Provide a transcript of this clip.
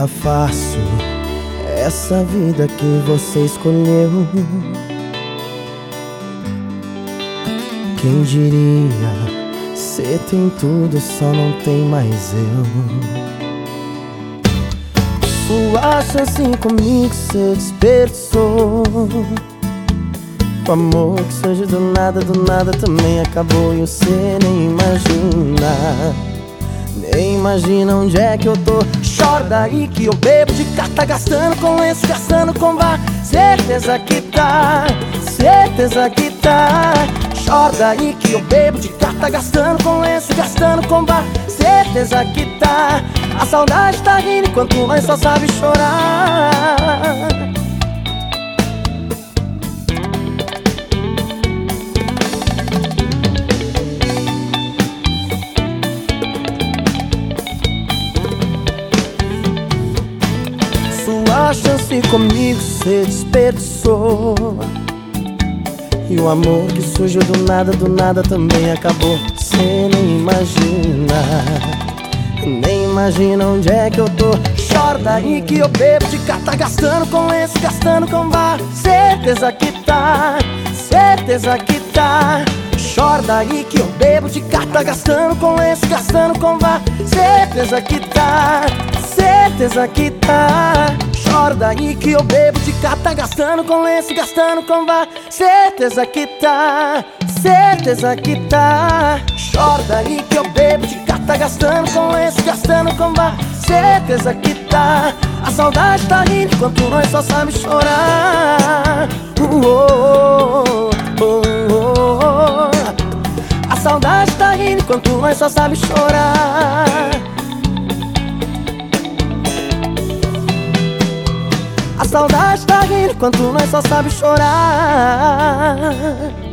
tá fácil essa vida que você escolheu. Quem diria, cê tem tudo, só não tem mais eu. Sua chance comigo cê desperdiçou. O amor que surge do nada também acabou. E você nem imagina, nem imagina onde é que eu tô. Chora daí que eu bebo de cá, tá gastando com lenço, gastando com bar. Certeza que tá, certeza que tá. Chora daí que eu bebo de cá, tá gastando com lenço, gastando com bar. Certeza que tá. A saudade tá rindo enquanto nós só sabe chorar. Sua chance comigo cê desperdiçou. E o amor que surgiu do nada também acabou. Cê nem imagina, nem imagina onde é que eu tô. Chora daí que eu bebo de cá, tá gastando com lenço, gastando com bar. Certeza que tá, certeza que tá. Chora daí que eu bebo de cá, tá gastando com lenço, gastando com bar. Certeza que tá, certeza que tá. Chora daí que eu bebo de cá, tá gastando com lenço, gastando com bar. Certeza que tá, certeza que tá. Chora daí que eu bebo de cá, tá gastando com lenço, gastando com bar. Certeza que tá. A saudade tá rindo enquanto nós só sabe chorar. A saudade tá rindo enquanto nós só sabe chorar. A saudade tá rindo enquanto nós só sabe chorar.